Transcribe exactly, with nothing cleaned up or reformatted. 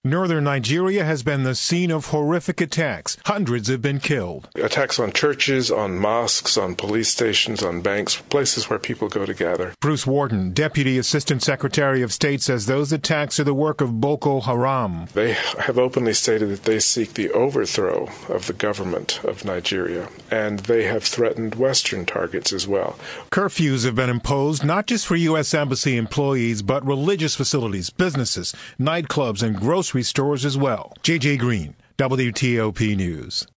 Northern Nigeria has been the scene of horrific attacks. Hundreds have been killed. Attacks on churches, on mosques, on police stations, on banks, places where people go to gather. Bruce Warden, Deputy Assistant Secretary of State, says those attacks are the work of Boko Haram. They have openly stated that they seek the overthrow of the government of Nigeria, and they have threatened Western targets as well. Curfews have been imposed not just for U S Embassy employees, but religious facilities, businesses, nightclubs, and grocery stores as well. J J Green, W T O P News.